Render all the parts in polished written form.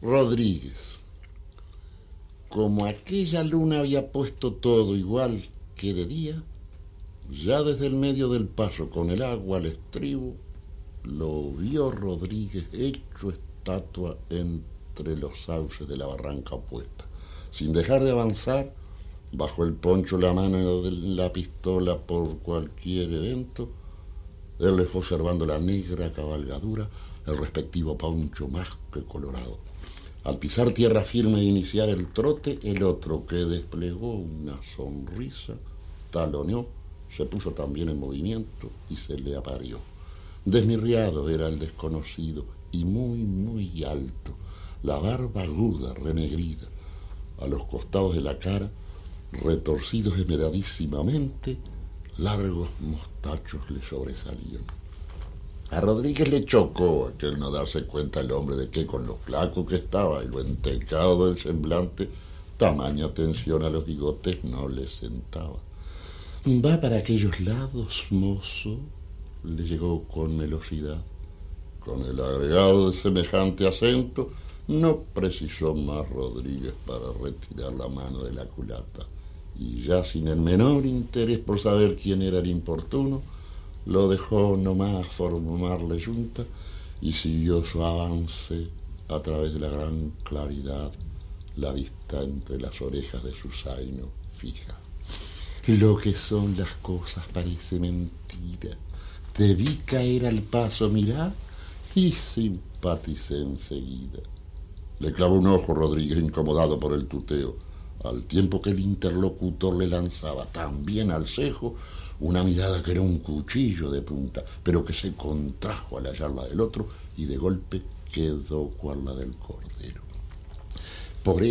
Rodríguez, como aquella luna había puesto todo igual que de día, ya desde el medio del paso con el agua al estribo, lo vio Rodríguez hecho estatua entre los sauces de la barranca opuesta. Sin dejar de avanzar, bajo el poncho la mano de la pistola por cualquier evento, él le fue observando la negra cabalgadura, el respectivo poncho más que colorado. Al pisar tierra firme e iniciar el trote, el otro, que desplegó una sonrisa, taloneó, se puso también en movimiento y se le apareó. Desmirriado era el desconocido y muy alto, la barba aguda, renegrida, a los costados de la cara, retorcidos esmeradísimamente, largos mostachos le sobresalían. A Rodríguez le chocó aquel no darse cuenta el hombre de que con lo flaco que estaba y lo entecado del semblante, tamaña atención a los bigotes no le sentaba. «¿Va para aquellos lados, mozo?», le llegó con melosidad. Con el agregado de semejante acento, no precisó más Rodríguez para retirar la mano de la culata, y ya sin el menor interés por saber quién era el importuno, lo dejó nomás formarle yunta y siguió su avance a través de la gran claridad, la vista entre las orejas de su zaino fija. Lo que son las cosas parece mentira. Te vi caer al paso, mirá, y simpaticé enseguida. Le clavó un ojo Rodríguez, incomodado por el tuteo, al tiempo que el interlocutor le lanzaba también al cejo una mirada que era un cuchillo de punta, pero que se contrajo al hallarla del otro y de golpe quedó cual la del cordero. Por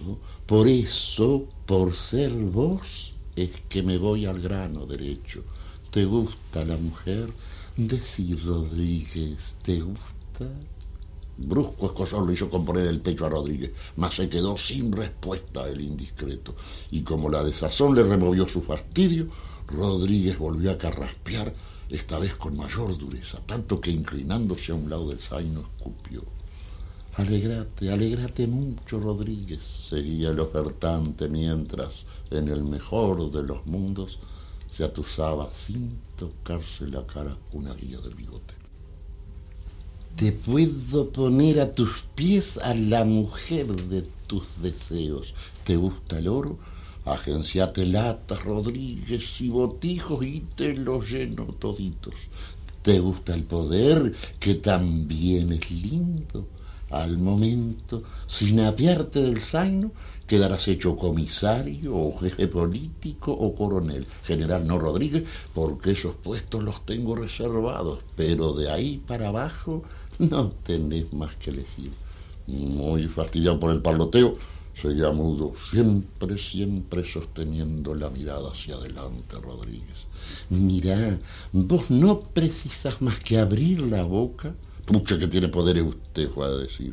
eso, por ser vos, es que me voy al grano derecho. ¿Te gusta la mujer? Decí, Rodríguez, ¿te gusta? Brusco escozor le hizo componer el pecho a Rodríguez, mas se quedó sin respuesta el indiscreto, y como la desazón le removió su fastidio, Rodríguez volvió a carraspear, esta vez con mayor dureza, tanto que inclinándose a un lado del zaino escupió. Alégrate mucho, Rodríguez, seguía el ofertante mientras, en el mejor de los mundos, se atusaba sin tocarse la cara una guía del bigote. Te puedo poner a tus pies a la mujer de tus deseos. ¿Te gusta el oro? Agenciate latas, Rodríguez, y botijos y te los lleno toditos. ¿Te gusta el poder, que también es lindo? Al momento, sin apiarte del zaino, quedarás hecho comisario o jefe político o coronel. General no, Rodríguez, porque esos puestos los tengo reservados, pero de ahí para abajo no tenés más que elegir. Muy fastidiado por el parloteo, seguía mudo, siempre sosteniendo la mirada hacia adelante, Rodríguez. Mirá, vos no precisas más que abrir la boca. Pucha que tiene poderes usted, fue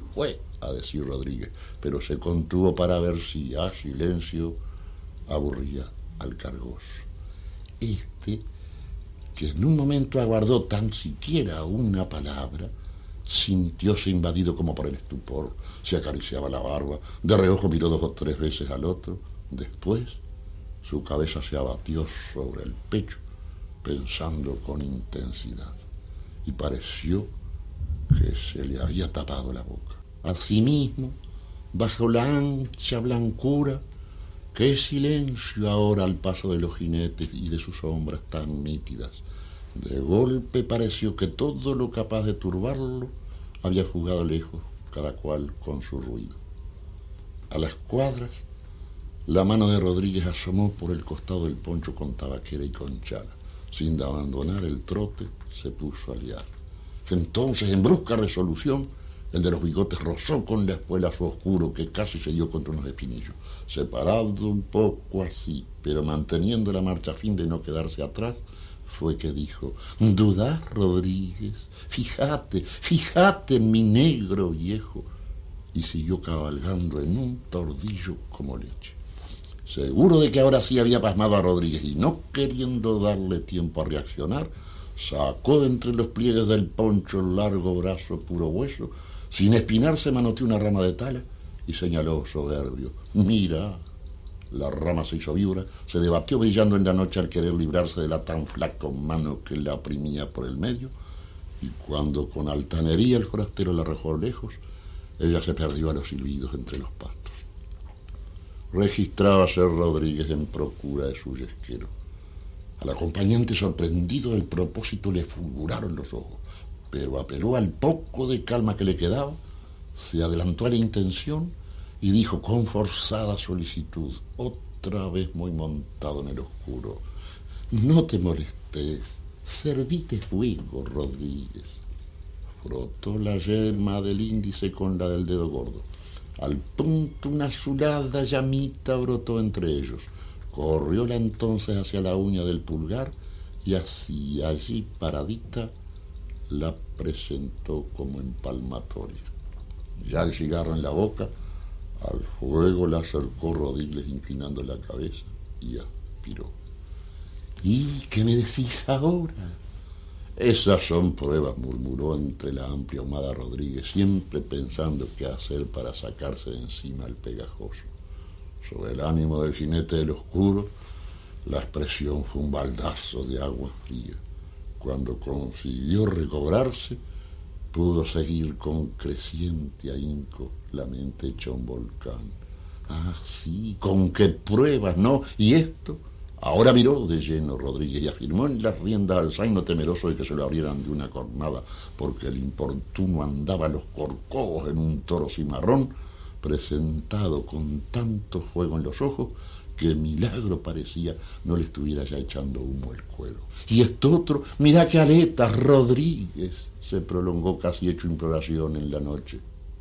a decir Rodríguez, pero se contuvo para ver si a silencio aburría al cargoso. Este, que en un momento aguardó tan siquiera una palabra, sintióse invadido como por el estupor, se acariciaba la barba, de reojo miró 2 o 3 veces al otro, después su cabeza se abatió sobre el pecho, pensando con intensidad, y pareció que se le había tapado la boca. Asimismo, bajo la ancha blancura, qué silencio ahora al paso de los jinetes y de sus sombras tan nítidas. De golpe pareció que todo lo capaz de turbarlo había jugado lejos, cada cual con su ruido. A las cuadras, la mano de Rodríguez asomó por el costado del poncho con tabaquera y con chala. Sin abandonar el trote, se puso a liar. Entonces, en brusca resolución, el de los bigotes rozó con la espuela su oscuro, que casi se dio contra unos espinillos. Separado un poco así, pero manteniendo la marcha a fin de no quedarse atrás, fue que dijo: «¿Dudás, Rodríguez? Fíjate en mi negro viejo». Y siguió cabalgando en un tordillo como leche. Seguro de que ahora sí había pasmado a Rodríguez, y no queriendo darle tiempo a reaccionar, sacó de entre los pliegues del poncho el largo brazo puro hueso, Sin espinarse manoteó una rama de tala y señaló soberbio: mira. La rama se hizo víbora, se debatió brillando en la noche al querer librarse de la tan flaca mano que la oprimía por el medio, y cuando con altanería el forastero la arrojó lejos, ella se perdió a los silbidos entre los pastos. Registrábase Rodríguez en procura de su yesquero. Al acompañante, sorprendido del propósito, le fulguraron los ojos, pero apeló al poco de calma que le quedaba, se adelantó a la intención y dijo con forzada solicitud, otra vez muy montado en el oscuro: no te molestes, servite fuego, Rodríguez. Frotó la yema del índice con la del dedo gordo. Al punto una azulada llamita brotó entre ellos. Corrióla entonces hacia la uña del pulgar y así, allí paradita, la presentó como empalmatoria. Ya el cigarro en la boca, al fuego la acercó Rodríguez inclinando la cabeza y aspiró. ¿Y qué me decís ahora? Esas son pruebas, murmuró entre la amplia ahumada Rodríguez, siempre pensando qué hacer para sacarse de encima el pegajoso. Sobre el ánimo del jinete del oscuro, la expresión fue un baldazo de agua fría. Cuando consiguió recobrarse, pudo seguir con creciente ahínco, la mente hecha un volcán. Ah, sí, ¿con qué pruebas, no? ¿Y esto? Ahora miró de lleno Rodríguez y afirmó en las riendas al zaino, temeroso de que se lo abrieran de una cornada, porque el importuno andaba a los corcovos en un toro cimarrón, presentado con tanto fuego en los ojos que milagro parecía no le estuviera ya echando humo el cuero. Y esto otro, mirá qué aletas, Rodríguez, se prolongó casi hecho imploración en la noche.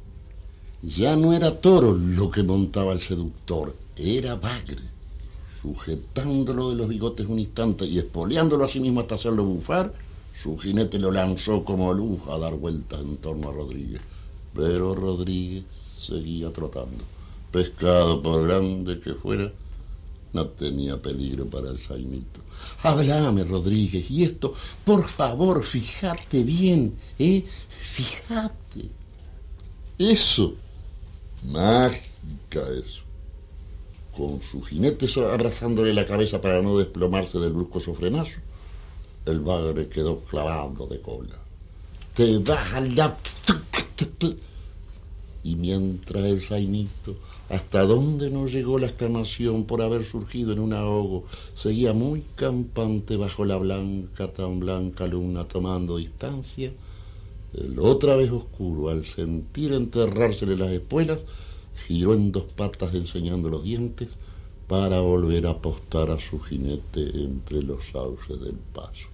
Ya no era toro lo que montaba el seductor, era bagre. Sujetándolo de los bigotes un instante y espoleándolo a sí mismo hasta hacerlo bufar, su jinete lo lanzó como luz a dar vueltas en torno a Rodríguez. Pero Rodríguez seguía trotando. Pescado, por grande que fuera, no tenía peligro para el zainito. Háblame, Rodríguez, y esto, por favor, fíjate bien, fíjate. Eso, mágica eso. Con su jinete abrazándole la cabeza para no desplomarse del brusco sofrenazo, el bagre quedó clavado de cola. Te vas a la... Y mientras el zainito, hasta donde no llegó la exclamación por haber surgido en un ahogo, seguía muy campante bajo la blanca, tan blanca luna tomando distancia, el otra vez oscuro, al sentir enterrársele las espuelas, giró en dos patas enseñando los dientes para volver a apostar a su jinete entre los sauces del paso.